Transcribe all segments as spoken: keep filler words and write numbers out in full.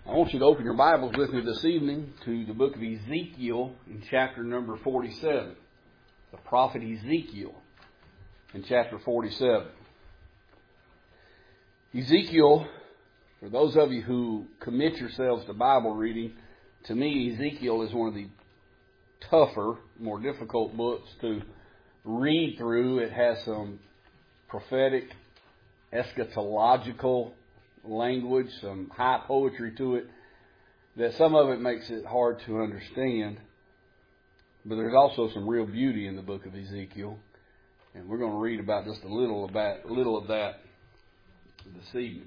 I want you to open your Bibles with me this evening to the book of Ezekiel in chapter number forty-seven. The prophet Ezekiel in chapter forty-seven. Ezekiel, for those of you who commit yourselves to Bible reading, to me Ezekiel is one of the tougher, more difficult books to read through. It has some prophetic, eschatological language, some high poetry to it, that some of it makes it hard to understand. But there's also some real beauty in the book of Ezekiel, and we're going to read about just a little about little of that this evening.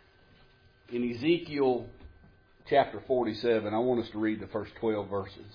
In Ezekiel chapter forty-seven, I want us to read the first twelve verses.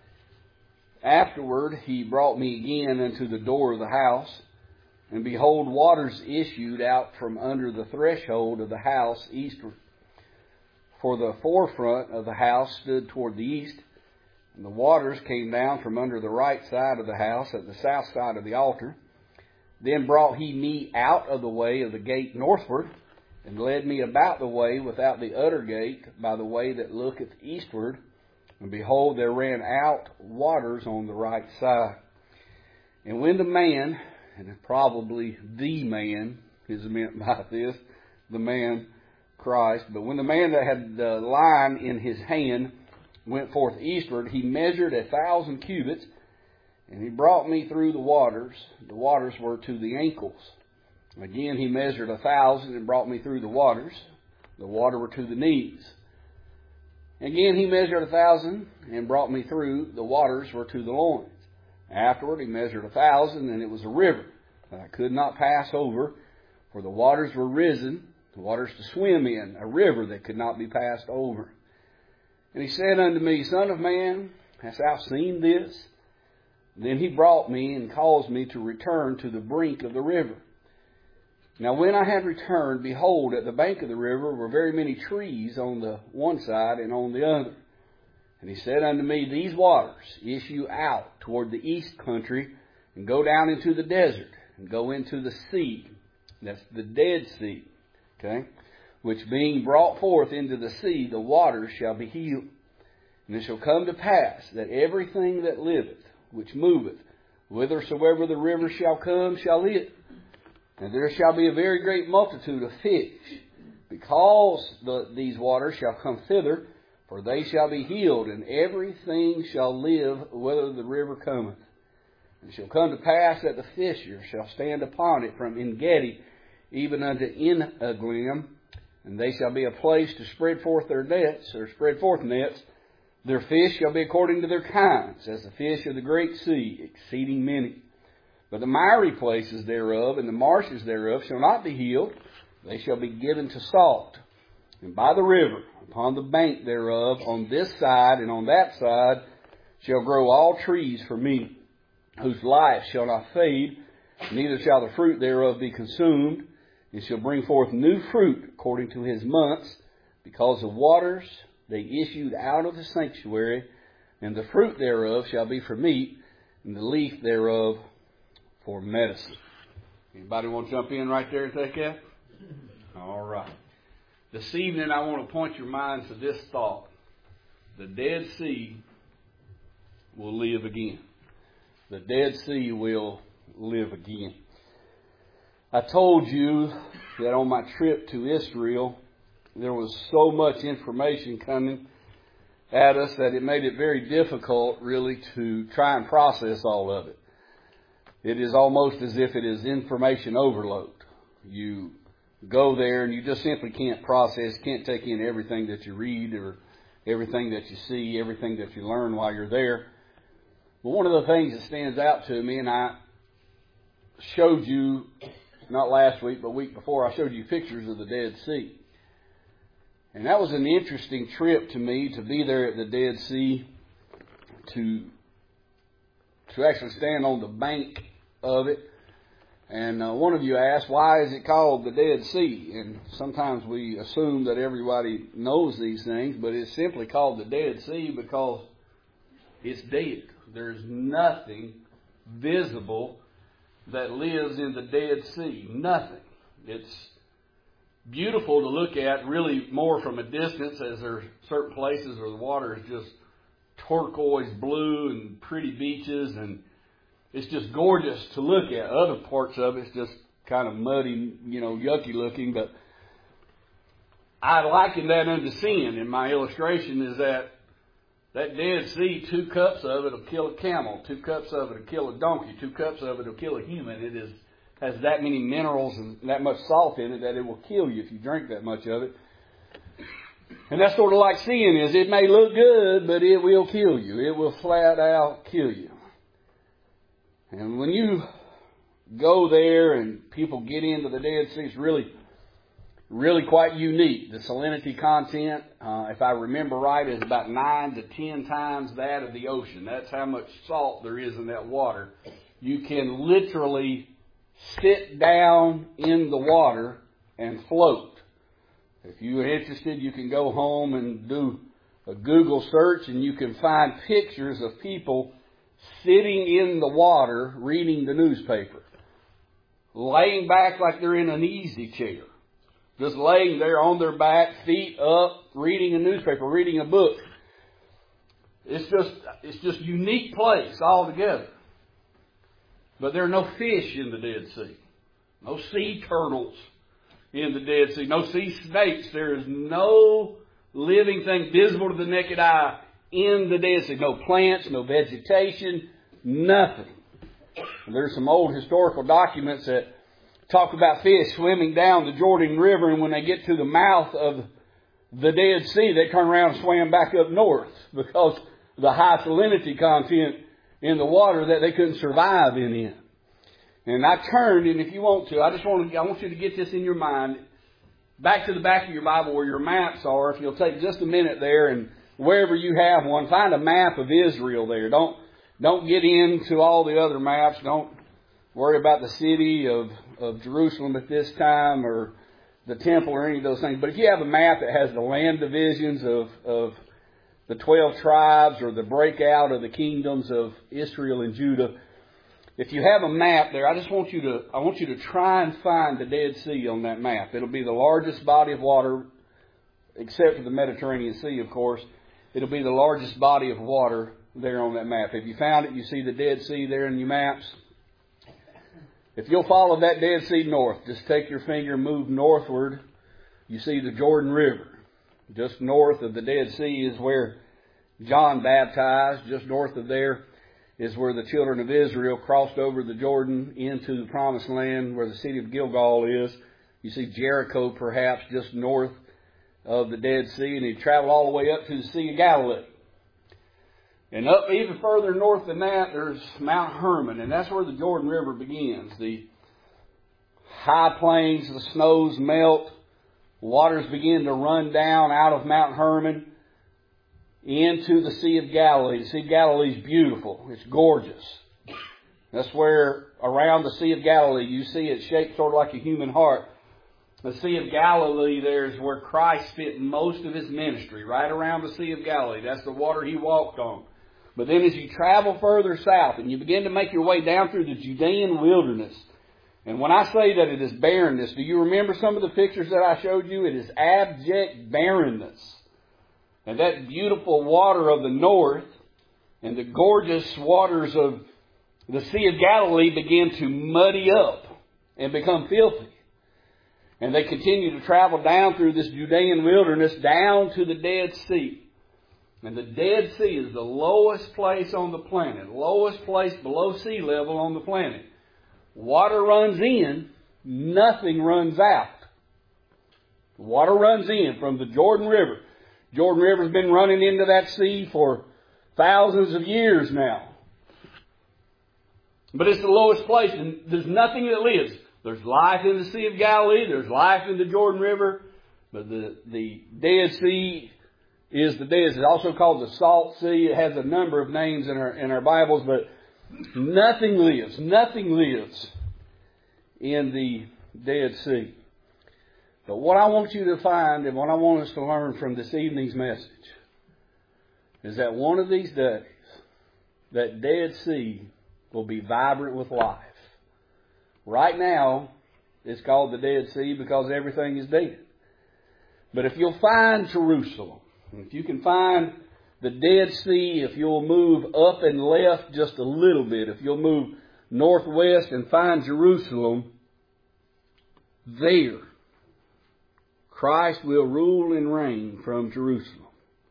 Afterward, he brought me again unto the door of the house, and behold, waters issued out from under the threshold of the house eastward. For the forefront of the house stood toward the east, and the waters came down from under the right side of the house at the south side of the altar. Then brought he me out of the way of the gate northward, and led me about the way without the utter gate, by the way that looketh eastward. And behold, there ran out waters on the right side. And when the man, and probably the man is meant by this, the man Christ. But when the man that had the line in his hand went forth eastward, he measured a thousand cubits, and he brought me through the waters. The waters were to the ankles. Again he measured a thousand and brought me through the waters. The water were to the knees. Again he measured a thousand and brought me through. The waters were to the loins. Afterward he measured a thousand, and it was a river that I could not pass over, for the waters were risen, the waters to swim in, a river that could not be passed over. And he said unto me, Son of man, hast thou seen this? Then he brought me and caused me to return to the brink of the river. Now when I had returned, behold, at the bank of the river were very many trees on the one side and on the other. And he said unto me, These waters issue out toward the east country, and go down into the desert, and go into the sea. That's the Dead Sea. Okay? Which being brought forth into the sea, the waters shall be healed. And it shall come to pass that everything that liveth, which moveth, whithersoever the river shall come, shall live. And there shall be a very great multitude of fish, because the, these waters shall come thither, for they shall be healed, and everything shall live whither the river cometh. And it shall come to pass that the fishers shall stand upon it from En-gedi even unto En-eglaim, and they shall be a place to spread forth their nets, or spread forth nets. Their fish shall be according to their kinds, as the fish of the great sea, exceeding many. But the miry places thereof and the marshes thereof shall not be healed. They shall be given to salt. And by the river, upon the bank thereof, on this side and on that side, shall grow all trees for me, whose life shall not fade, neither shall the fruit thereof be consumed. It shall bring forth new fruit according to his months, because the waters they issued out of the sanctuary, and the fruit thereof shall be for meat, and the leaf thereof for medicine. Anybody want to jump in right there and take that? All right. This evening I want to point your mind to this thought. The Dead Sea will live again. The Dead Sea will live again. I told you that on my trip to Israel, there was so much information coming at us that it made it very difficult really to try and process all of it. It is almost as if it is information overload. You go there and you just simply can't process, can't take in everything that you read or everything that you see, everything that you learn while you're there. But one of the things that stands out to me, and I showed you, not last week, but week before, I showed you pictures of the Dead Sea. And that was an interesting trip to me, to be there at the Dead Sea, to, to actually stand on the bank of it. And uh, one of you asked, why is it called the Dead Sea? And sometimes we assume that everybody knows these things, but it's simply called the Dead Sea because it's dead. There's nothing visible that lives in the Dead Sea. Nothing. It's beautiful to look at, really more from a distance, as there are certain places where the water is just turquoise blue and pretty beaches, and it's just gorgeous to look at. Other parts of it's just kind of muddy, you know, yucky looking, but I liken that unto sin in my illustration is that that Dead Sea, two cups of it will kill a camel, two cups of it will kill a donkey, two cups of it will kill a human. It is has that many minerals and that much salt in it that it will kill you if you drink that much of it. And that's sort of like sin is. It may look good, but it will kill you. It will flat out kill you. And when you go there and people get into the Dead Sea, it's really, really quite unique. The salinity content, uh, if I remember right, is about nine to ten times that of the ocean. That's how much salt there is in that water. You can literally sit down in the water and float. If you're interested, you can go home and do a Google search and you can find pictures of people sitting in the water reading the newspaper, laying back like they're in an easy chair, just laying there on their back, feet up, reading a newspaper, reading a book. It's just, it's just a unique place altogether. But there are no fish in the Dead Sea, no sea turtles in the Dead Sea, no sea snakes. There is no living thing visible to the naked eye in the Dead Sea. No plants, no vegetation, nothing. And there's some old historical documents that talk about fish swimming down the Jordan River, and when they get to the mouth of the Dead Sea, they turn around and swim back up north because of the high salinity content in the water that they couldn't survive in it. And I turned, and if you want to, I just want to, I want you to get this in your mind. Back to the back of your Bible where your maps are, if you'll take just a minute there, and wherever you have one, find a map of Israel there. Don't don't get into all the other maps. Don't worry about the city of, of Jerusalem at this time or the temple or any of those things. But if you have a map that has the land divisions of, of the twelve tribes or the breakout of the kingdoms of Israel and Judah, if you have a map there, I just want you to I want you to try and find the Dead Sea on that map. It'll be the largest body of water, except for the Mediterranean Sea, of course. It'll be the largest body of water there on that map. If you found it, you see the Dead Sea there in your maps. If you'll follow that Dead Sea north, just take your finger and move northward, you see the Jordan River. Just north of the Dead Sea is where John baptized. Just north of there is where the children of Israel crossed over the Jordan into the Promised Land, where the city of Gilgal is. You see Jericho perhaps just north of the Dead Sea, and he traveled all the way up to the Sea of Galilee. And up even further north than that, there's Mount Hermon, and that's where the Jordan River begins. The high plains, the snows melt, waters begin to run down out of Mount Hermon into the Sea of Galilee. The Sea of Galilee is beautiful. It's gorgeous. That's where around the Sea of Galilee you see it shaped sort of like a human heart. The Sea of Galilee there is where Christ spent most of His ministry, right around the Sea of Galilee. That's the water He walked on. But then as you travel further south and you begin to make your way down through the Judean wilderness, and when I say that it is barrenness, do you remember some of the pictures that I showed you? It is abject barrenness. And that beautiful water of the north and the gorgeous waters of the Sea of Galilee begin to muddy up and become filthy. And they continue to travel down through this Judean wilderness down to the Dead Sea. And the Dead Sea is the lowest place on the planet, lowest place below sea level on the planet. Water runs in, nothing runs out. Water runs in from the Jordan River. Jordan River's been running into that sea for thousands of years now. But it's the lowest place, and there's nothing that lives. There's life in the Sea of Galilee. There's life in the Jordan River. But the, the Dead Sea is the Dead Sea. It's also called the Salt Sea. It has a number of names in our, in our Bibles, but nothing lives. Nothing lives in the Dead Sea. But what I want you to find and what I want us to learn from this evening's message is that one of these days, that Dead Sea will be vibrant with life. Right now, It's called the Dead Sea because everything is dead. But if you'll find Jerusalem, if you can find the Dead Sea, if you'll move up and left just a little bit, if you'll move northwest and find Jerusalem, there Christ will rule and reign from Jerusalem.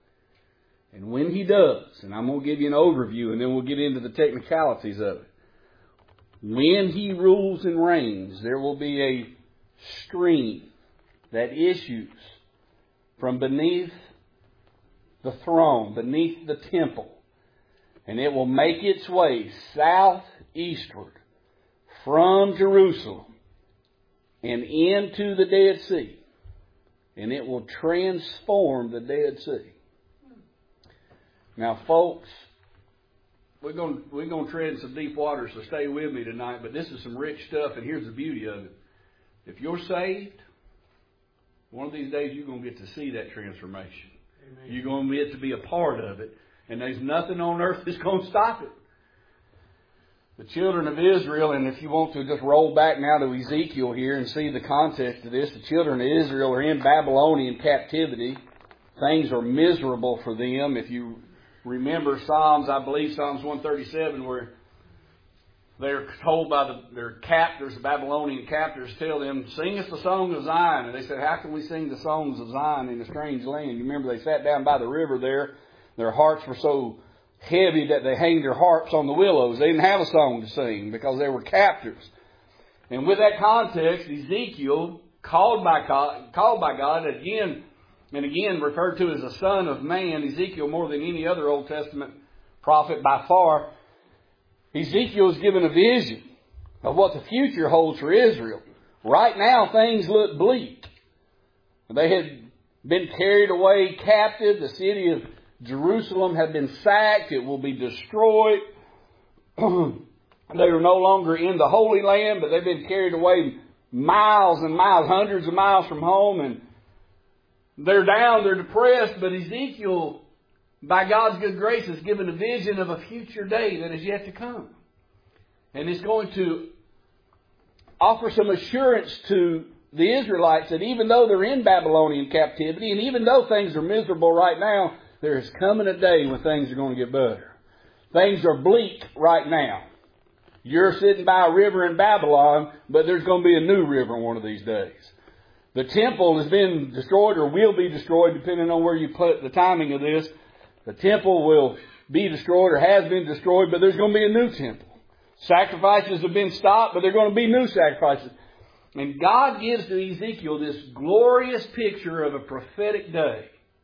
And when He does, and I'm going to give you an overview and then we'll get into the technicalities of it. When He rules and reigns, there will be a stream that issues from beneath the throne, beneath the temple. And it will make its way southeastward from Jerusalem and into the Dead Sea. And it will transform the Dead Sea. Now, folks, we're going, we're going to tread some deep waters, so stay with me tonight. But this is some rich stuff, and here's the beauty of it. If you're saved, one of these days you're going to get to see that transformation. Amen. You're going to get to be a part of it. And there's nothing on earth that's going to stop it. The children of Israel, and if you want to just roll back now to Ezekiel here and see the context of this, the children of Israel are in Babylonian captivity. Things are miserable for them. If you remember Psalms, I believe Psalms one thirty-seven, where they're told by the, their captors, the Babylonian captors, tell them, sing us the song of Zion. And they said, how can we sing the songs of Zion in a strange land? You remember they sat down by the river there. Their hearts were so heavy that they hanged their harps on the willows. They didn't have a song to sing because they were captives. And with that context, Ezekiel, called by God, called by God again and again referred to as a son of man, Ezekiel more than any other Old Testament prophet by far, Ezekiel is given a vision of what the future holds for Israel. Right now, things look bleak. They had been carried away captive. The city of Jerusalem had been sacked. It will be destroyed. They are no longer in the Holy Land, but they've been carried away miles and miles, hundreds of miles from home. And they're down, they're depressed. But Ezekiel, by God's good grace, is given a vision of a future day that is yet to come. And it's going to offer some assurance to the Israelites that even though they're in Babylonian captivity, and even though things are miserable right now, there is coming a day when things are going to get better. Things are bleak right now. You're sitting by a river in Babylon, but there's going to be a new river one of these days. The temple has been destroyed or will be destroyed, depending on where you put the timing of this. The temple will be destroyed or has been destroyed, but there's going to be a new temple. Sacrifices have been stopped, but there are going to be new sacrifices. And God gives to Ezekiel this glorious picture of a prophetic day.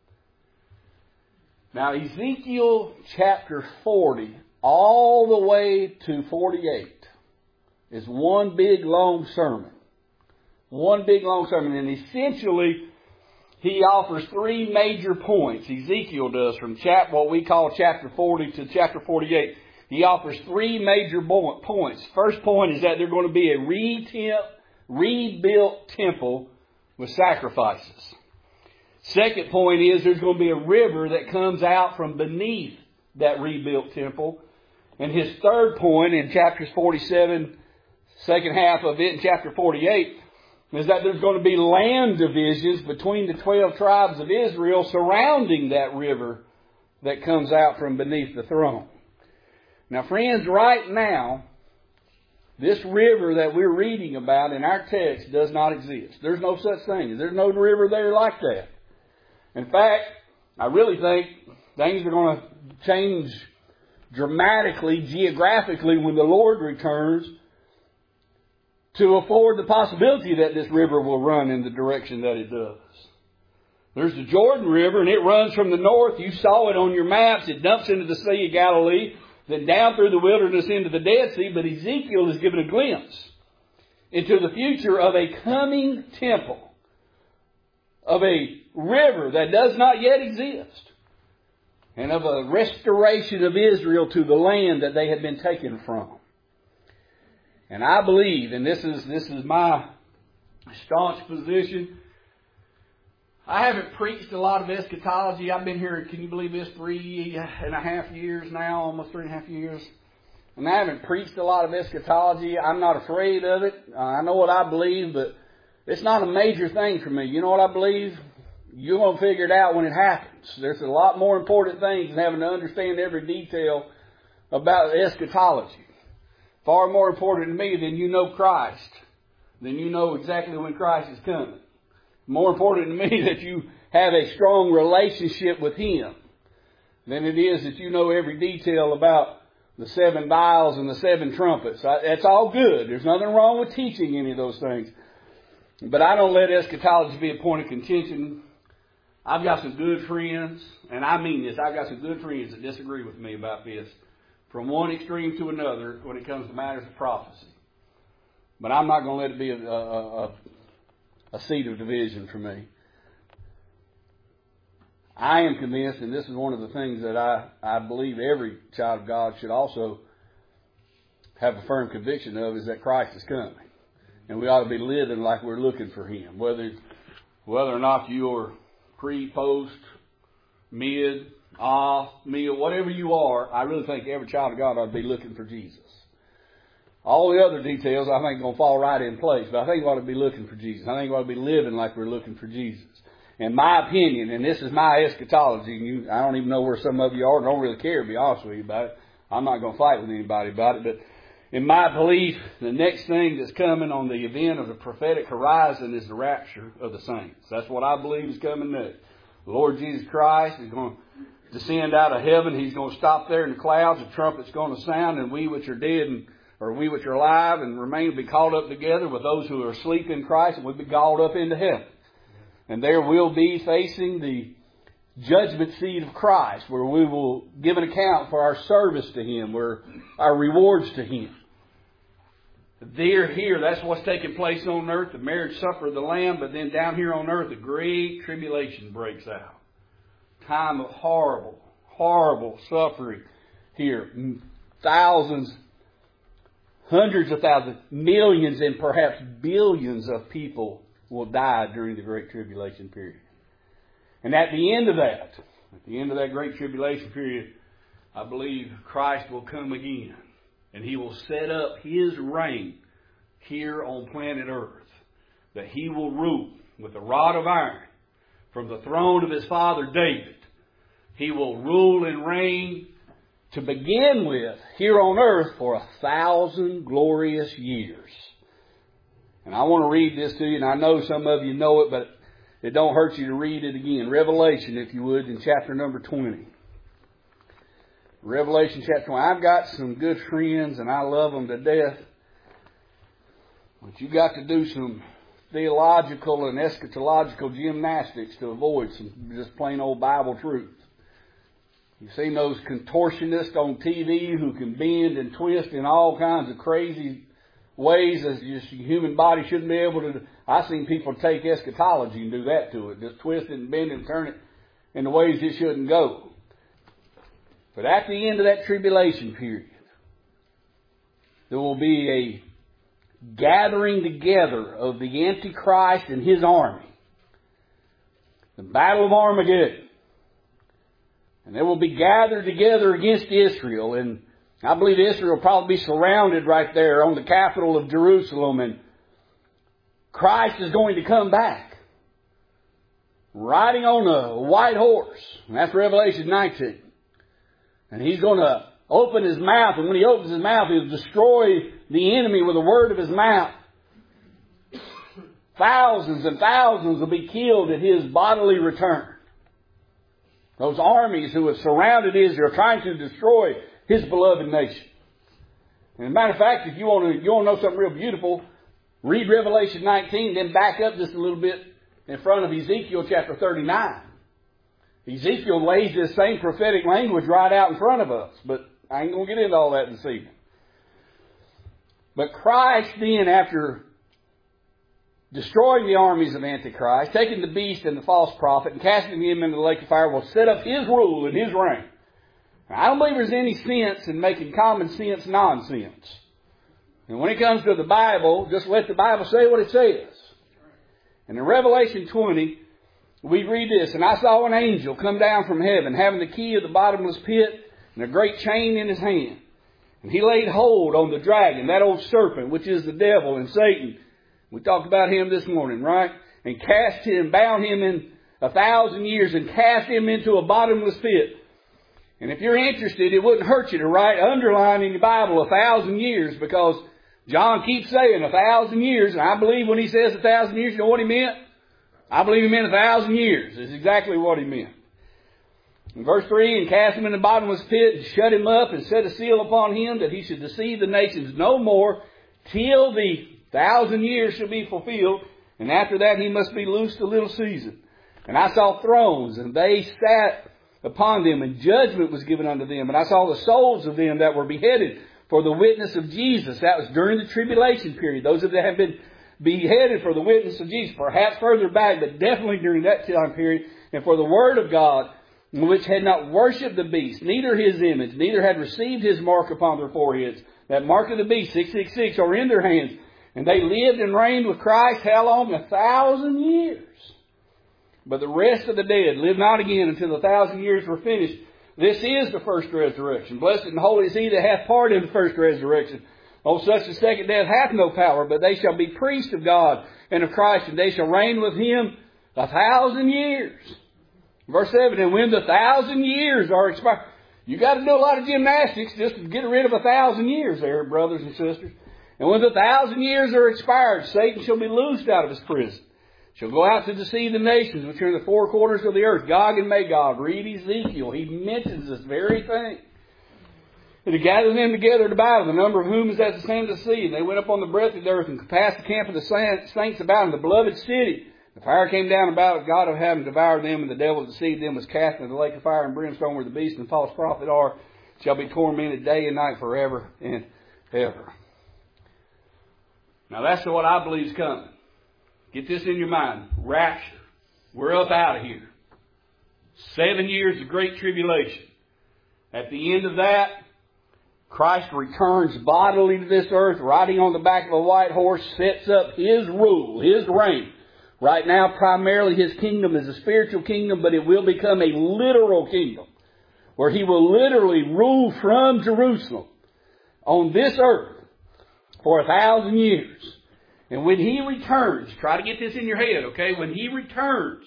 Now, Ezekiel chapter forty, all the way to forty-eight, is one big long sermon. One big long sermon. And essentially, he offers three major points. Ezekiel does from chap, what we call chapter forty to chapter forty-eight. He offers three major points. First point is that there's going to be a re-temp, rebuilt temple with sacrifices. Second point is there's going to be a river that comes out from beneath that rebuilt temple. And his third point in chapters forty-seven, second half of it, in chapter forty-eight, is that there's going to be land divisions between the twelve tribes of Israel surrounding that river that comes out from beneath the throne. Now, friends, right now, this river that we're reading about in our text does not exist. There's no such thing. There's no river there like that. In fact, I really think things are going to change dramatically, geographically, when the Lord returns, to afford the possibility that this river will run in the direction that it does. There's the Jordan River, and it runs from the north. You saw it on your maps. It dumps into the Sea of Galilee, then down through the wilderness into the Dead Sea. But Ezekiel is given a glimpse into the future of a coming temple, of a river that does not yet exist, and of a restoration of Israel to the land that they had been taken from. And I believe, and this is this is my staunch position, I haven't preached a lot of eschatology. I've been here, can you believe this, three and a half years now, almost three and a half years. And I haven't preached a lot of eschatology. I'm not afraid of it. Uh, I know what I believe, but it's not a major thing for me. You know what I believe? You're going to figure it out when it happens. There's a lot more important things than having to understand every detail about eschatology. Far more important to me than you know Christ, than you know exactly when Christ is coming. More important to me that you have a strong relationship with Him than it is that you know every detail about the seven vials and the seven trumpets. That's all good. There's nothing wrong with teaching any of those things. But I don't let eschatology be a point of contention. I've got some good friends, and I mean this, I've got some good friends that disagree with me about this from one extreme to another when it comes to matters of prophecy. But I'm not going to let it be a, a, a, a seat of division for me. I am convinced, and this is one of the things that I, I believe every child of God should also have a firm conviction of, is that Christ is coming. And we ought to be living like we're looking for Him. Whether, whether or not you're pre, post, mid, ah, meal, whatever you are, I really think every child of God ought to be looking for Jesus. All the other details I think are going to fall right in place, but I think we ought to be looking for Jesus. I think we ought to be living like we're looking for Jesus. In my opinion, and this is my eschatology, and you, I don't even know where some of you are, don't really care, to be honest with you about it. I'm not going to fight with anybody about it, but in my belief, the next thing that's coming on the event of the prophetic horizon is the rapture of the saints. That's what I believe is coming next. The Lord Jesus Christ is going to descend out of heaven. He's going to stop there in the clouds. The trumpet's going to sound, and we which are dead, and or we which are alive and remain, will be called up together with those who are asleep in Christ, and we'll be called up into heaven. And there we'll be facing the judgment seat of Christ, where we will give an account for our service to Him, where our rewards to Him. There, here, that's what's taking place on earth, the marriage supper of the Lamb, but then down here on earth, the great tribulation breaks out. Time of horrible, horrible suffering here. Thousands, hundreds of thousands, millions, and perhaps billions of people will die during the Great Tribulation period. And at the end of that, at the end of that Great Tribulation period, I believe Christ will come again. And He will set up His reign here on planet Earth. That He will rule with a rod of iron from the throne of His father David. He will rule and reign to begin with here on earth for a thousand glorious years. And I want to read this to you, and I know some of you know it, but it don't hurt you to read it again. Revelation, if you would, in chapter number twenty. Revelation chapter twenty. I've got some good friends, and I love them to death. But you've got to do some theological and eschatological gymnastics to avoid some just plain old Bible truth. You've seen those contortionists on T V who can bend and twist in all kinds of crazy ways as just the human body shouldn't be able to do. I've seen people take eschatology and do that to it. Just twist it and bend it and turn it in the ways it shouldn't go. But at the end of that tribulation period, there will be a gathering together of the Antichrist and his army. The Battle of Armageddon. And they will be gathered together against Israel. And I believe Israel will probably be surrounded right there on the capital of Jerusalem. And Christ is going to come back, riding on a white horse. And that's Revelation nineteen. And He's going to open His mouth. And when He opens His mouth, He'll destroy the enemy with the word of His mouth. Thousands and thousands will be killed at His bodily return. Those armies who have surrounded Israel trying to destroy His beloved nation. And as a matter of fact, if you want to, you want to know something real beautiful, read Revelation nineteen, then back up just a little bit in front of Ezekiel chapter thirty-nine. Ezekiel lays this same prophetic language right out in front of us. But I ain't going to get into all that this evening. But Christ then, after destroying the armies of Antichrist, taking the beast and the false prophet and casting him into the lake of fire, will set up His rule and His reign. Now, I don't believe there's any sense in making common sense nonsense. And when it comes to the Bible, just let the Bible say what it says. And in Revelation twenty, we read this, "And I saw an angel come down from heaven, having the key of the bottomless pit and a great chain in his hand. And he laid hold on the dragon, that old serpent, which is the devil and Satan. We talked about him this morning, right? And cast him, bound him in a thousand years and cast him into a bottomless pit. And if you're interested, it wouldn't hurt you to write, underline in your Bible a thousand years, because John keeps saying a thousand years, and I believe when he says a thousand years, you know what he meant? I believe he meant a thousand years. Is exactly what he meant. In verse three, and cast him in the bottomless pit, and shut him up, and set a seal upon him, that he should deceive the nations no more, till the thousand years shall be fulfilled, and after that he must be loosed a little season. And I saw thrones, and they sat upon them, and judgment was given unto them. And I saw the souls of them that were beheaded for the witness of Jesus. That was during the tribulation period. Those that have been beheaded for the witness of Jesus. Perhaps further back, but definitely during that time period. And for the word of God, which had not worshipped the beast, neither his image, neither had received his mark upon their foreheads. That mark of the beast, six six six, are in their hands. And they lived and reigned with Christ, how long? A thousand years. But the rest of the dead lived not again until the thousand years were finished. This is the first resurrection. Blessed and holy is he that hath part in the first resurrection. Oh, such the second death hath no power, but they shall be priests of God and of Christ, and they shall reign with him a thousand years. Verse seven, and when the thousand years are expired, you got to do a lot of gymnastics just to get rid of a thousand years there, brothers and sisters. And when the thousand years are expired, Satan shall be loosed out of his prison. Shall go out to deceive the nations which are in the four quarters of the earth, Gog and Magog. Read Ezekiel. He mentions this very thing. And to gather them together to battle, the number of whom is as the sand of the sea. And they went up on the breadth of the earth and compassed the camp of the saints about in the beloved city. The fire came down about it, God of heaven devoured them, and the devil that deceived them was cast into the lake of fire and brimstone, where the beast and the false prophet are, shall be tormented day and night forever and ever. Now that's what I believe is coming. Get this in your mind. Rapture. We're up out of here. Seven years of great tribulation. At the end of that, Christ returns bodily to this earth, riding on the back of a white horse, sets up His rule, His reign. Right now, primarily His kingdom is a spiritual kingdom, but it will become a literal kingdom, where He will literally rule from Jerusalem on this earth for a thousand years. And when He returns, try to get this in your head, okay? When He returns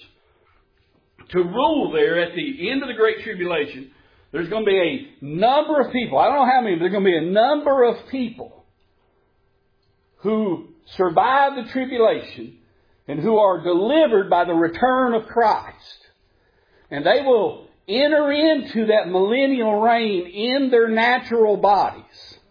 to rule there at the end of the Great Tribulation, there's going to be a number of people. I don't know how many, but there's going to be a number of people who survive the tribulation and who are delivered by the return of Christ. And they will enter into that millennial reign in their natural bodies.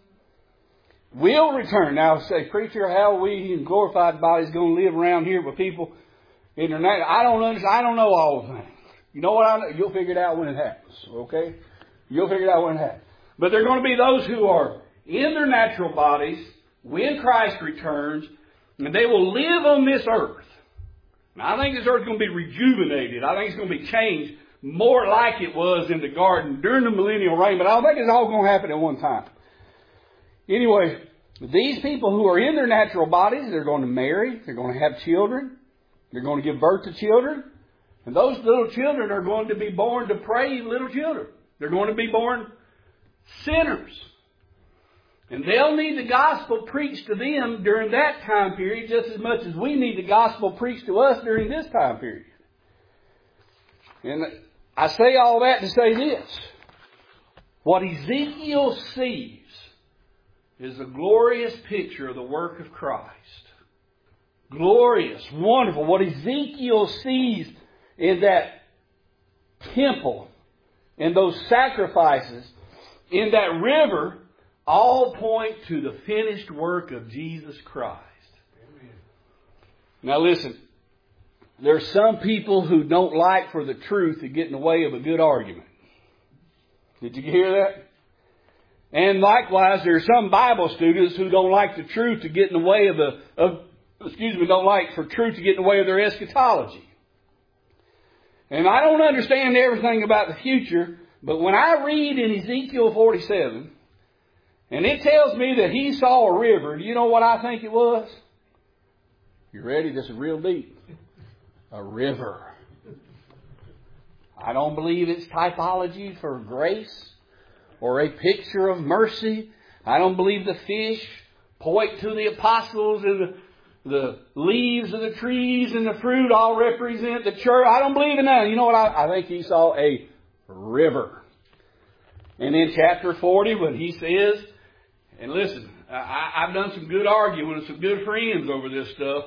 Will return. Now say, preacher, how are we in glorified bodies going to live around here with people in their natural? I don't understand. I don't know all the things. You know what I know? You'll figure it out when it happens. Okay? You'll figure it out when it happens. But there are going to be those who are in their natural bodies when Christ returns, and they will live on this earth. Now, I think this earth is going to be rejuvenated. I think it's going to be changed more like it was in the garden during the millennial reign, but I don't think it's all going to happen at one time. Anyway, these people who are in their natural bodies, they're going to marry, they're going to have children, they're going to give birth to children, and those little children are going to be born depraved little children. They're going to be born sinners. And they'll need the gospel preached to them during that time period just as much as we need the gospel preached to us during this time period. And I say all that to say this. What Ezekiel sees is a glorious picture of the work of Christ. Glorious, wonderful. What Ezekiel sees in that temple, in those sacrifices, in that river, all point to the finished work of Jesus Christ. Amen. Now listen, there are some people who don't like for the truth to get in the way of a good argument. Did you hear that? And likewise, there are some Bible students who don't like the truth to get in the way of a, of, excuse me, don't like for truth to get in the way of their eschatology. And I don't understand everything about the future, but when I read in Ezekiel forty-seven, and it tells me that he saw a river, do you know what I think it was? You ready? This is real deep. A river. I don't believe it's typology for grace or a picture of mercy. I don't believe the fish point to the apostles and the, the leaves of the trees and the fruit all represent the church. I don't believe in that. You know what? I, I think he saw a river. And in chapter forty, when he says, and listen, I, I've done some good arguing with some good friends over this stuff.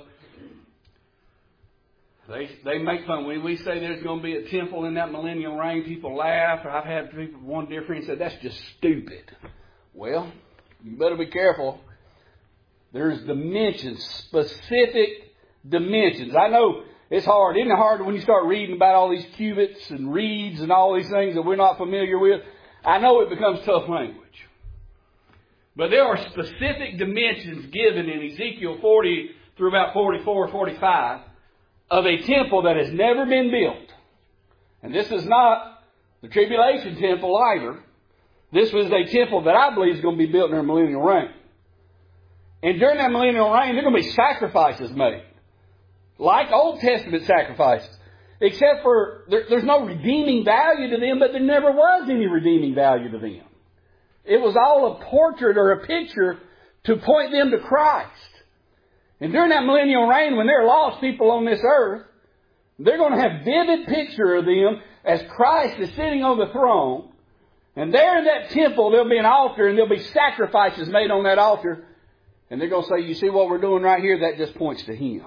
They they make fun. When we say there's going to be a temple in that millennial reign, people laugh. Or I've had people, one dear friend said, that's just stupid. Well, you better be careful. There's dimensions, specific dimensions. I know it's hard. Isn't it hard when you start reading about all these cubits and reeds and all these things that we're not familiar with? I know it becomes tough language. But there are specific dimensions given in Ezekiel forty through about forty-four, forty-five of a temple that has never been built. And this is not the tribulation temple either. This was a temple that I believe is going to be built in our millennial reign. And during that millennial reign, there are going to be sacrifices made. Like Old Testament sacrifices. Except for, there, there's no redeeming value to them, but there never was any redeeming value to them. It was all a portrait or a picture to point them to Christ. And during that millennial reign, when there are lost people on this earth, they're going to have vivid picture of them as Christ is sitting on the throne. And there in that temple, there'll be an altar and there'll be sacrifices made on that altar. And they're going to say, you see what we're doing right here? That just points to Him.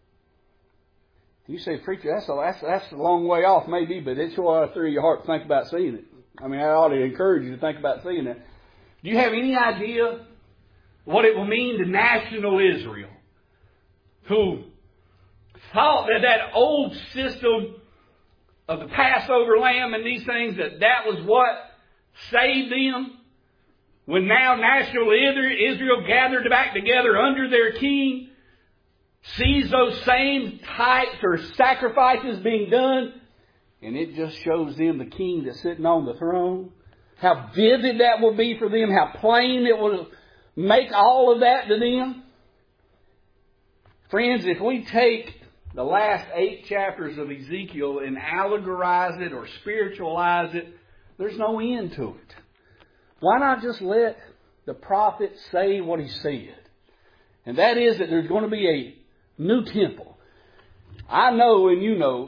You say, preacher, that's a, that's, that's a long way off maybe, but it's sure ought to through your heart to think about seeing it. I mean, I ought to encourage you to think about seeing it. Do you have any idea what it will mean to national Israel, who thought that that old system of the Passover lamb and these things, that that was what saved them? When now national Israel gathered back together under their king, sees those same types or sacrifices being done, and it just shows them the king that's sitting on the throne. How vivid that will be for them, how plain it will make all of that to them. Friends, if we take the last eight chapters of Ezekiel and allegorize it or spiritualize it, there's no end to it. Why not just let the prophet say what he said? And that is that there's going to be a new temple. I know and you know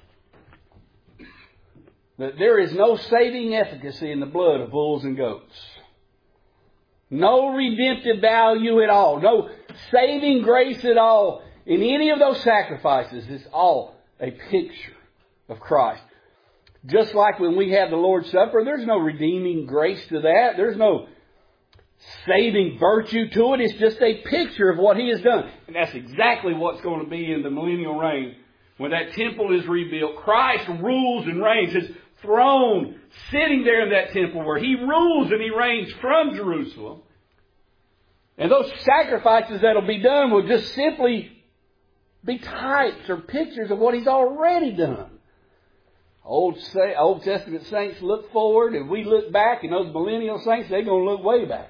that there is no saving efficacy in the blood of bulls and goats. No redemptive value at all. No saving grace at all in any of those sacrifices. It's all a picture of Christ. Just like when we have the Lord's Supper, there's no redeeming grace to that. There's no saving virtue to it. It's just a picture of what He has done. And that's exactly what's going to be in the millennial reign. When that temple is rebuilt, Christ rules and reigns. His throne sitting there in that temple where He rules and He reigns from Jerusalem. And those sacrifices that will be done will just simply be types or pictures of what He's already done. Old, Old Testament saints look forward, and we look back, and those millennial saints, they're going to look way back.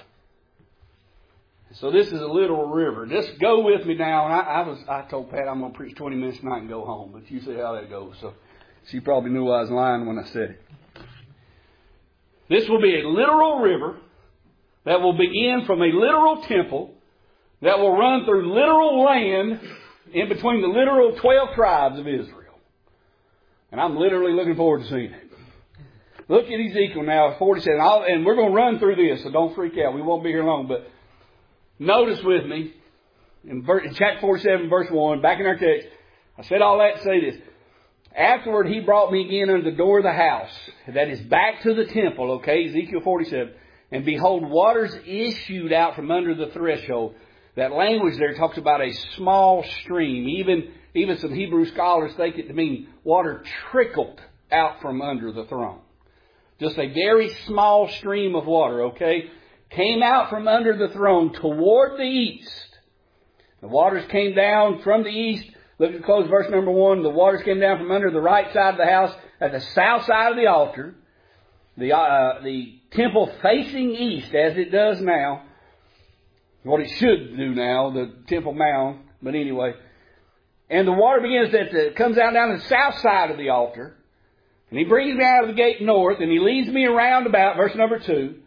So this is a literal river. Just go with me now. And I, I was I told Pat I'm going to preach twenty minutes tonight and go home, but you see how that goes. So she probably knew I was lying when I said it. This will be a literal river that will begin from a literal temple that will run through literal land in between the literal twelve tribes of Israel. And I'm literally looking forward to seeing it. Look at Ezekiel now, forty-seven. I'll, and we're going to run through this, so don't freak out. We won't be here long. But notice with me, in, verse, in chapter forty-seven, verse one, back in our text, I said all that to say this. Afterward, He brought me again unto the door of the house. That is back to the temple, okay, Ezekiel forty-seven. And behold, waters issued out from under the threshold. That language there talks about a small stream. Even Even some Hebrew scholars think it to mean water trickled out from under the throne. Just a very small stream of water, okay? Came out from under the throne toward the east. The waters came down from the east. Look at close verse number one. The waters came down from under the right side of the house at the south side of the altar. The, uh, the temple facing east as it does now. What it should do now, the Temple Mount. But anyway... And the water begins that uh, comes out down the south side of the altar. And He brings me out of the gate north. And He leads me around about, verse number two,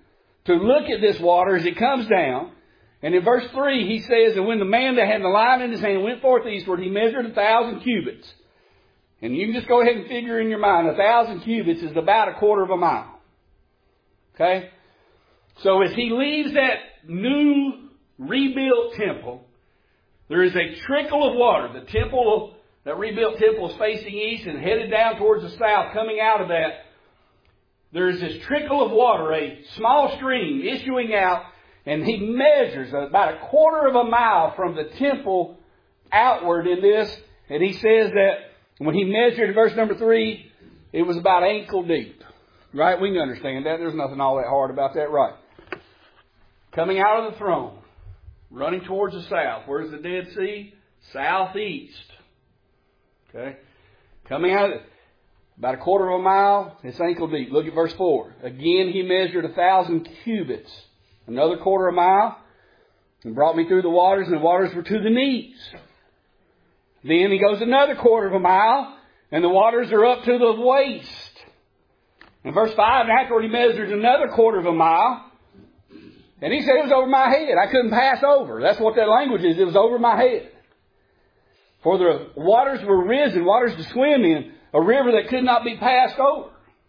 to look at this water as it comes down. And in verse three, he says, and when the man that had the line in his hand went forth eastward, he measured a thousand cubits. And you can just go ahead and figure in your mind, a thousand cubits is about a quarter of a mile. Okay? So as he leaves that new rebuilt temple, there is a trickle of water. The temple, that rebuilt temple is facing east and headed down towards the south. Coming out of that, there is this trickle of water, a small stream issuing out, and he measures about a quarter of a mile from the temple outward in this. And he says that when he measured in verse number three, it was about ankle deep. Right? We can understand that. There's nothing all that hard about that, right? Coming out of the throne, running towards the south. Where's the Dead Sea? Southeast. Okay? Coming out of it, about a quarter of a mile, it's ankle deep. Look at verse four. Again, he measured a thousand cubits. Another quarter of a mile. And brought me through the waters, and the waters were to the knees. Then he goes another quarter of a mile, and the waters are up to the waist. In verse five, and afterward he measured another quarter of a mile. And he said it was over my head. I couldn't pass over. That's what that language is. It was over my head. For the waters were risen, waters to swim in, a river that could not be passed over.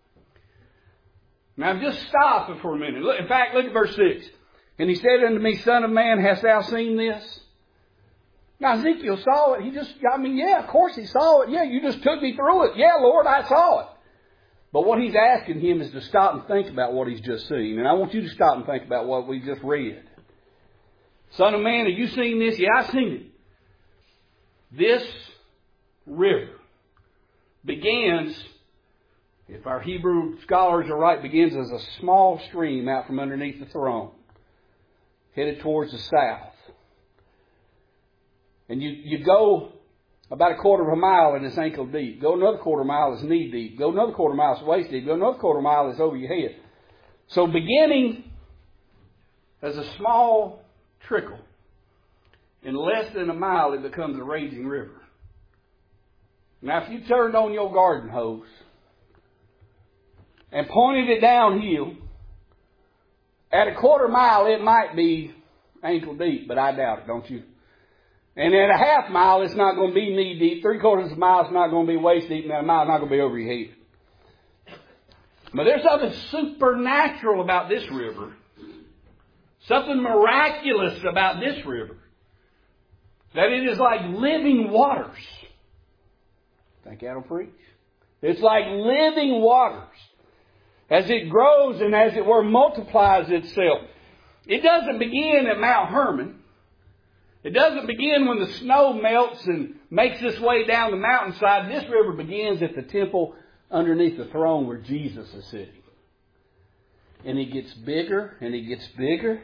Now just stop it for a minute. Look, in fact, look at verse six. And he said unto me, Son of man, hast thou seen this? Now Ezekiel saw it. He just, I mean, yeah, of course he saw it. Yeah, you just took me through it. Yeah, Lord, I saw it. But what he's asking him is to stop and think about what he's just seen. And I want you to stop and think about what we just read. Son of man, have you seen this? Yeah, I've seen it. This river begins, if our Hebrew scholars are right, begins as a small stream out from underneath the throne, headed towards the south. And you, you go about a quarter of a mile and it's ankle deep. Go another quarter mile, it's knee deep. Go another quarter mile, it's waist deep. Go another quarter mile, it's over your head. So beginning as a small trickle, in less than a mile it becomes a raging river. Now if you turned on your garden hose and pointed it downhill, at a quarter mile it might be ankle deep, but I doubt it, don't you? And at a half mile, it's not going to be knee deep. Three quarters of a mile, it's not going to be waist deep. And at a mile, it's not going to be over your head. But there's something supernatural about this river. Something miraculous about this river. That it is like living waters. Think that'll preach? It's like living waters. As it grows and as it were multiplies itself. It doesn't begin at Mount Hermon. It doesn't begin when the snow melts and makes its way down the mountainside. This river begins at the temple underneath the throne where Jesus is sitting. And it gets bigger and it gets bigger.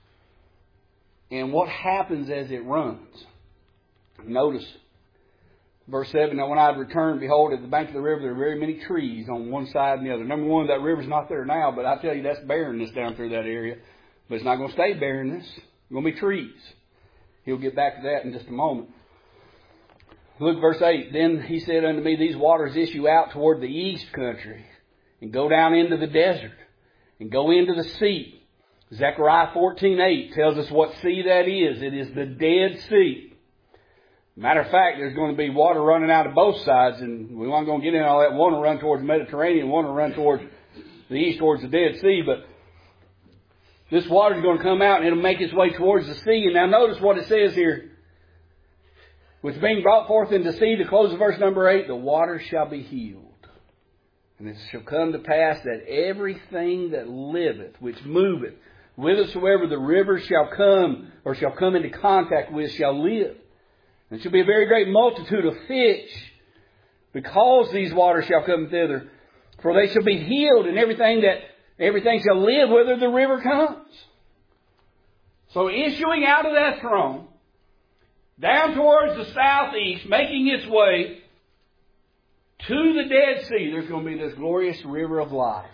And what happens as it runs? Notice verse seven. Now when I had returned, behold, at the bank of the river there were very many trees on one side and the other. Number one, that river's not there now, but I tell you that's barrenness down through that area. But it's not going to stay barrenness. It's going to be trees. He'll get back to that in just a moment. Look, verse eight. Then he said unto me, these waters issue out toward the east country, and go down into the desert, and go into the sea. Zechariah fourteen eight tells us what sea that is. It is the Dead Sea. Matter of fact, there's going to be water running out of both sides, and we aren't going to get into all that. One will run towards the Mediterranean, one will run towards the east, towards the Dead Sea, but this water is going to come out and it'll make its way towards the sea. And now notice what it says here. Which being brought forth into the sea, to close of verse number eight, the water shall be healed. And it shall come to pass that everything that liveth, which moveth, whithersoever the river shall come, or shall come into contact with, shall live. And it shall be a very great multitude of fish, because these waters shall come thither. For they shall be healed, and everything that Everything shall live whither the river comes. So issuing out of that throne, down towards the southeast, making its way to the Dead Sea, there's going to be this glorious river of life.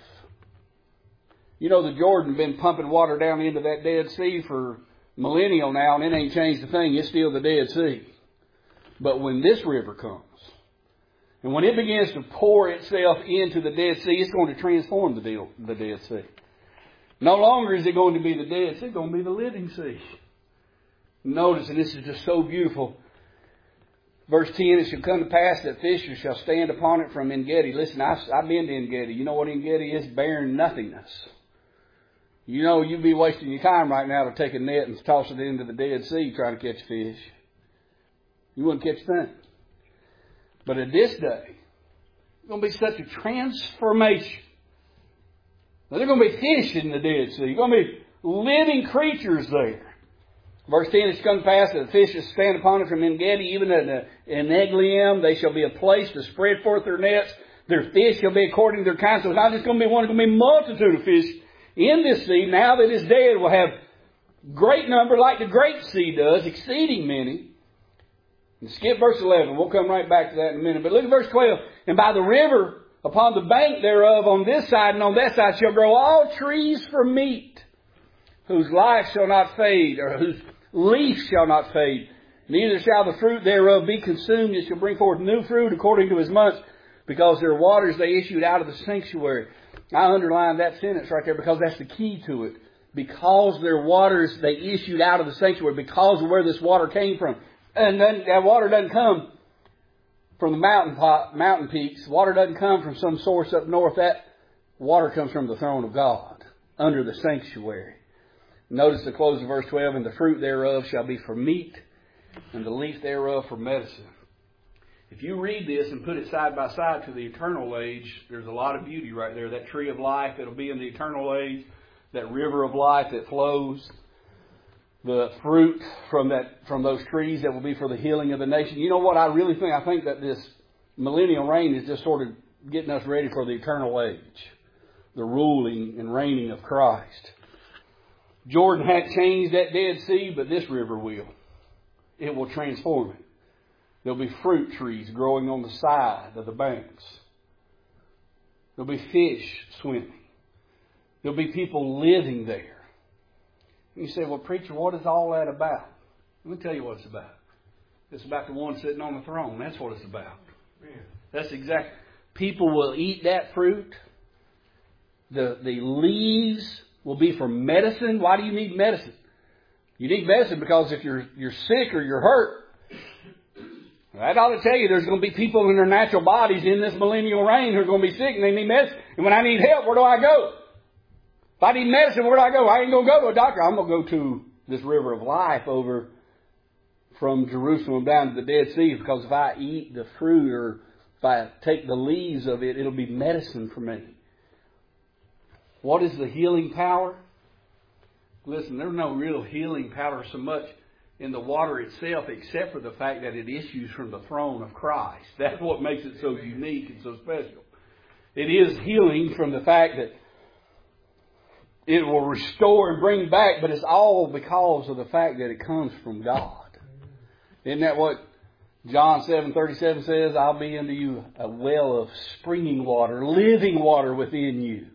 You know, the Jordan been pumping water down into that Dead Sea for millennial now, and it ain't changed a thing. It's still the Dead Sea. But when this river comes, and when it begins to pour itself into the Dead Sea, it's going to transform the, deal, the Dead Sea. No longer is it going to be the Dead Sea, it's going to be the living sea. Notice, and this is just so beautiful. Verse ten, it shall come to pass that fishers shall stand upon it from En-gedi. Listen, I've, I've been to En-gedi. You know what En-gedi is? Barren nothingness. You know, you'd be wasting your time right now to take a net and toss it into the Dead Sea trying to catch fish. You wouldn't catch nothing. But at this day, it's going to be such a transformation. Now, there are going to be fish in the Dead Sea. There are going to be living creatures there. Verse ten, it shall come to pass that the fish shall stand upon it from En-gedi, even at En-eglaim. They shall be a place to spread forth their nets. Their fish shall be according to their kind. So it's not just going to be one, it's going to be a multitude of fish in this sea. Now that it's dead, will have great number like the great sea does, exceeding many. And skip verse eleven. We'll come right back to that in a minute. But look at verse twelve. And by the river, upon the bank thereof, on this side and on that side, shall grow all trees for meat, whose life shall not fade, or whose leaf shall not fade. Neither shall the fruit thereof be consumed. It shall bring forth new fruit according to his months, because their waters they issued out of the sanctuary. I underlined that sentence right there because that's the key to it. Because their waters they issued out of the sanctuary, because of where this water came from. And then that water doesn't come from the mountain pot, mountain peaks. Water doesn't come from some source up north. That water comes from the throne of God, under the sanctuary. Notice the close of verse twelve, and the fruit thereof shall be for meat, and the leaf thereof for medicine. If you read this and put it side by side to the eternal age, there's a lot of beauty right there. That tree of life that'll be in the eternal age, that river of life that flows, the fruit from that from those trees that will be for the healing of the nation. You know what I really think? I think that this millennial reign is just sort of getting us ready for the eternal age, the ruling and reigning of Christ. Jordan hadn't changed that Dead Sea, but this river will. It will transform it. There'll be fruit trees growing on the side of the banks. There'll be fish swimming. There'll be people living there. And you say, well, preacher, what is all that about? Let me tell you what it's about. It's about the one sitting on the throne. That's what it's about. That's exactly. People will eat that fruit. The, the leaves will be for medicine. Why do you need medicine? You need medicine because if you're you're sick or you're hurt, that ought to tell you there's going to be people in their natural bodies in this millennial reign who are going to be sick and they need medicine. And when I need help, where do I go? If I need medicine, where do I go? I ain't going to go to a doctor. I'm going to go to this river of life over from Jerusalem down to the Dead Sea, because if I eat the fruit or if I take the leaves of it, it'll be medicine for me. What is the healing power? Listen, there's no real healing power so much in the water itself, except for the fact that it issues from the throne of Christ. That's what makes it so unique and so special. It is healing from the fact that it will restore and bring back, but it's all because of the fact that it comes from God. Isn't that what John seven thirty-seven says? I'll be unto you a well of springing water, living water within you.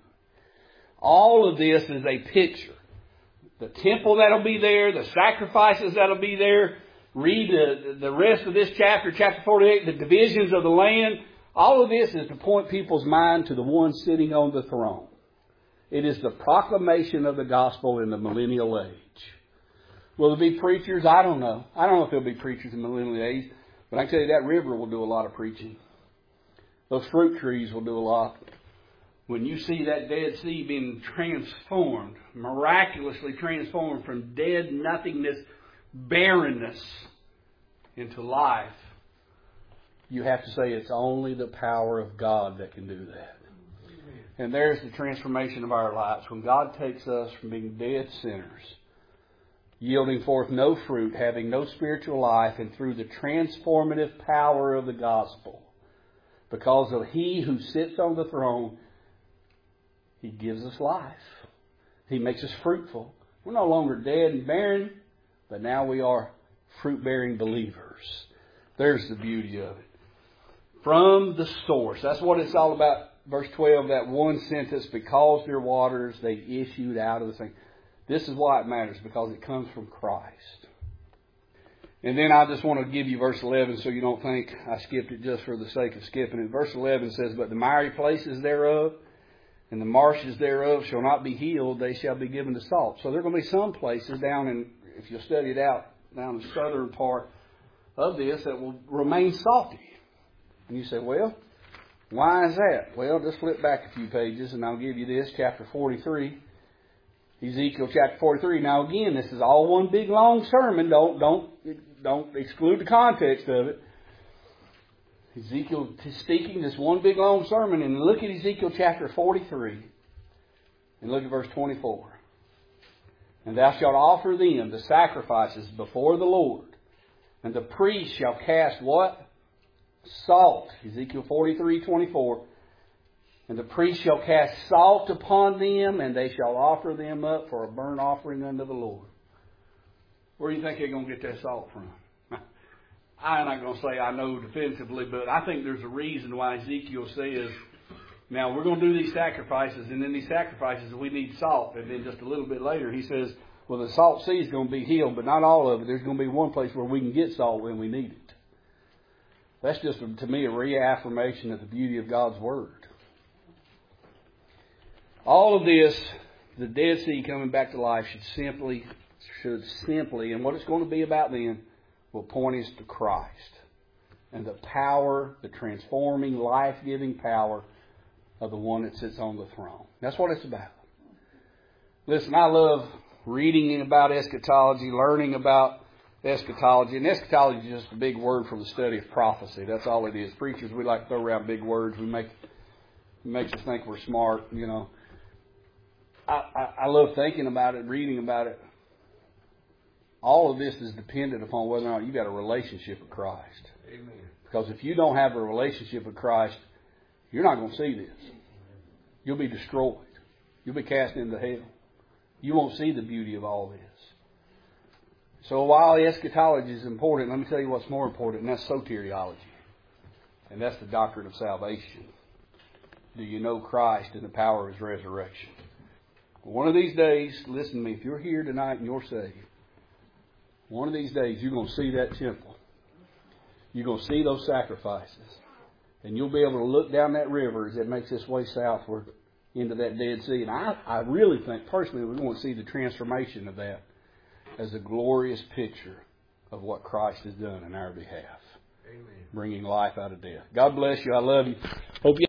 All of this is a picture. The temple that'll be there, the sacrifices that'll be there. Read the, the rest of this chapter, chapter forty-eight, the divisions of the land. All of this is to point people's mind to the one sitting on the throne. It is the proclamation of the gospel in the millennial age. Will there be preachers? I don't know. I don't know if there'll be preachers in the millennial age. But I can tell you that river will do a lot of preaching. Those fruit trees will do a lot. When you see that Dead Sea being transformed, miraculously transformed from dead nothingness, barrenness, into life, you have to say it's only the power of God that can do that. And there's the transformation of our lives. When God takes us from being dead sinners, yielding forth no fruit, having no spiritual life, and through the transformative power of the gospel, because of He who sits on the throne, He gives us life. He makes us fruitful. We're no longer dead and barren, but now we are fruit-bearing believers. There's the beauty of it. From the source. That's what it's all about. Verse twelve, that one sentence, because their waters they issued out of the thing. This is why it matters, because it comes from Christ. And then I just want to give you verse eleven so you don't think I skipped it just for the sake of skipping it. Verse eleven says, but the miry places thereof and the marshes thereof shall not be healed, they shall be given to salt. So there are going to be some places down in, if you study it out, down the southern part of this that will remain salty. And you say, well, why is that? Well, just flip back a few pages and I'll give you this, chapter forty-three. Ezekiel chapter forty-three. Now again, this is all one big long sermon. Don't, don't, don't exclude the context of it. Ezekiel is speaking this one big long sermon, and look at Ezekiel chapter forty-three and look at verse twenty-four. And thou shalt offer them the sacrifices before the Lord, and the priest shall cast what? Salt. Ezekiel forty-three twenty-four. And the priest shall cast salt upon them, and they shall offer them up for a burnt offering unto the Lord. Where do you think they're going to get that salt from? I'm not going to say I know defensively, but I think there's a reason why Ezekiel says, now we're going to do these sacrifices, and in these sacrifices we need salt. And then just a little bit later he says, well, the salt sea is going to be healed, but not all of it. There's going to be one place where we can get salt when we need it. That's just, to me, a reaffirmation of the beauty of God's Word. All of this, the Dead Sea coming back to life, should simply, should simply, and what it's going to be about then, will point us to Christ and the power, the transforming, life-giving power of the one that sits on the throne. That's what it's about. Listen, I love reading about eschatology, learning about eschatology. And eschatology is just a big word for the study of prophecy. That's all it is. Preachers, we like to throw around big words. We make it makes us think we're smart, you know. I, I, I love thinking about it, reading about it. All of this is dependent upon whether or not you've got a relationship with Christ. Amen. Because if you don't have a relationship with Christ, you're not going to see this. You'll be destroyed. You'll be cast into hell. You won't see the beauty of all this. So while eschatology is important, let me tell you what's more important, and that's soteriology. And that's the doctrine of salvation. Do you know Christ and the power of His resurrection? One of these days, listen to me, if you're here tonight and you're saved, one of these days you're going to see that temple. You're going to see those sacrifices. And you'll be able to look down that river as it makes its way southward into that Dead Sea. And I, I really think, personally, we're going to see the transformation of that as a glorious picture of what Christ has done in our behalf. Amen. Bringing life out of death. God bless you. I love you. Hope you